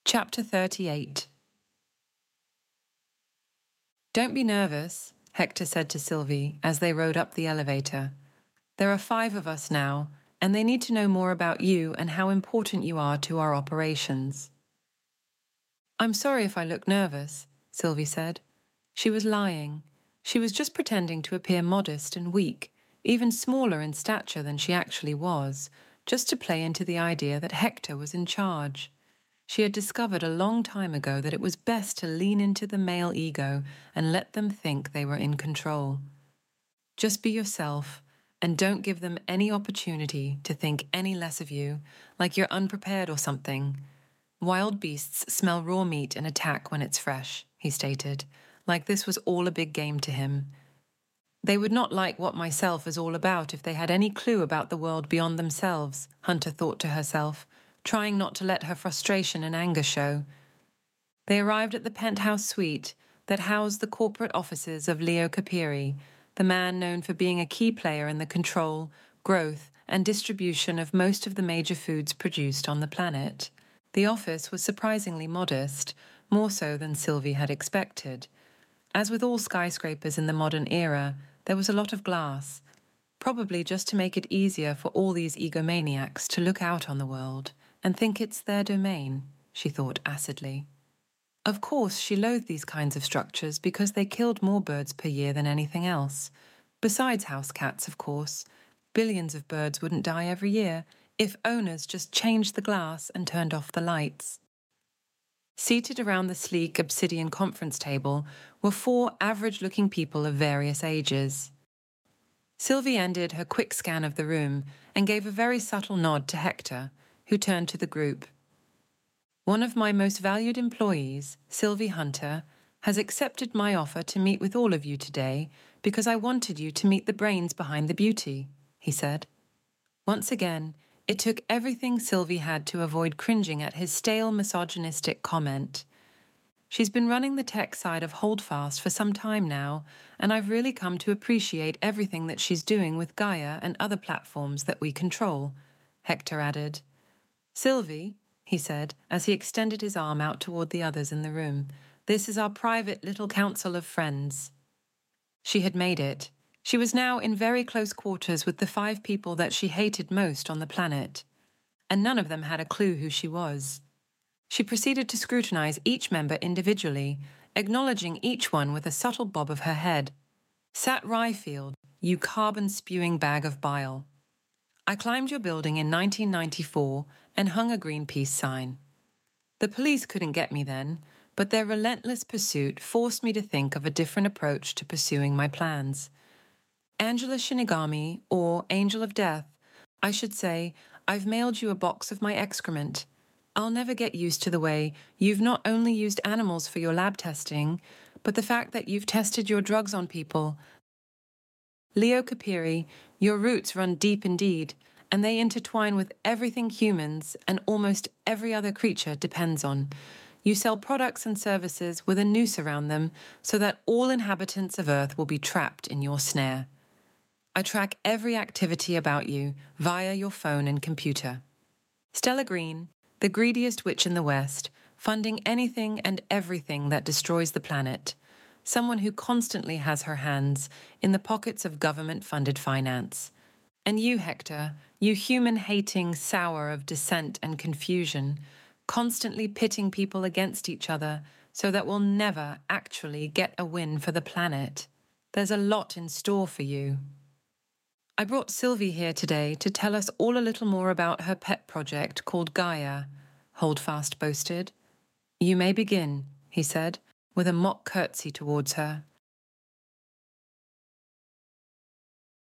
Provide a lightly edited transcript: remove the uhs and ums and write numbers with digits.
Chapter 38. "Don't be nervous," Hector said to Sylvie as they rode up the elevator. "There are 5 of us now, and they need to know more about you and how important you are to our operations." "I'm sorry if I look nervous," Sylvie said. She was lying. She was just pretending to appear modest and weak, even smaller in stature than she actually was, just to play into the idea that Hector was in charge. She had discovered a long time ago that it was best to lean into the male ego and let them think they were in control. Just be yourself, and don't give them any opportunity to think any less of you, like you're unprepared or something. "Wild beasts smell raw meat and attack when it's fresh," he stated, like this was all a big game to him. "They would not like what myself is all about if they had any clue about the world beyond themselves," Hunter thought to herself, trying not to let her frustration and anger show. They arrived at the penthouse suite that housed the corporate offices of Leo Capiri, the man known for being a key player in the control, growth, and distribution of most of the major foods produced on the planet. The office was surprisingly modest, more so than Sylvie had expected. As with all skyscrapers in the modern era, there was a lot of glass, probably just to make it easier for all these egomaniacs to look out on the world and think it's their domain, she thought acidly. Of course, she loathed these kinds of structures because they killed more birds per year than anything else. Besides house cats, of course. Billions of birds wouldn't die every year if owners just changed the glass and turned off the lights. Seated around the sleek obsidian conference table were 4 average-looking people of various ages. Sylvie ended her quick scan of the room and gave a very subtle nod to Hector, who turned to the group. "One of my most valued employees, Sylvie Hunter, has accepted my offer to meet with all of you today because I wanted you to meet the brains behind the beauty," he said. Once again, it took everything Sylvie had to avoid cringing at his stale misogynistic comment. "She's been running the tech side of Holdfast for some time now, and I've really come to appreciate everything that she's doing with Gaia and other platforms that we control," Hector added. "Sylvie," he said, as he extended his arm out toward the others in the room, "this is our private little council of friends." She had made it. She was now in very close quarters with the 5 people that she hated most on the planet, and none of them had a clue who she was. She proceeded to scrutinize each member individually, acknowledging each one with a subtle bob of her head. "Sat Ryfield, you carbon-spewing bag of bile. I climbed your building in 1994 and hung a Greenpeace sign. The police couldn't get me then, but their relentless pursuit forced me to think of a different approach to pursuing my plans. Angela Shinigami, or Angel of Death, I should say, I've mailed you a box of my excrement. I'll never get used to the way you've not only used animals for your lab testing, but the fact that you've tested your drugs on people. Leo Capiri, your roots run deep indeed, and they intertwine with everything humans and almost every other creature depends on. You sell products and services with a noose around them so that all inhabitants of Earth will be trapped in your snare. I track every activity about you via your phone and computer. Stella Green, the greediest witch in the West, funding anything and everything that destroys the planet. Someone who constantly has her hands in the pockets of government-funded finance. And you, Hector, you human-hating sour of dissent and confusion, constantly pitting people against each other so that we'll never actually get a win for the planet. There's a lot in store for you. I brought Sylvie here today to tell us all a little more about her pet project called Gaia," Holdfast boasted. "You may begin," he said, with a mock curtsy towards her.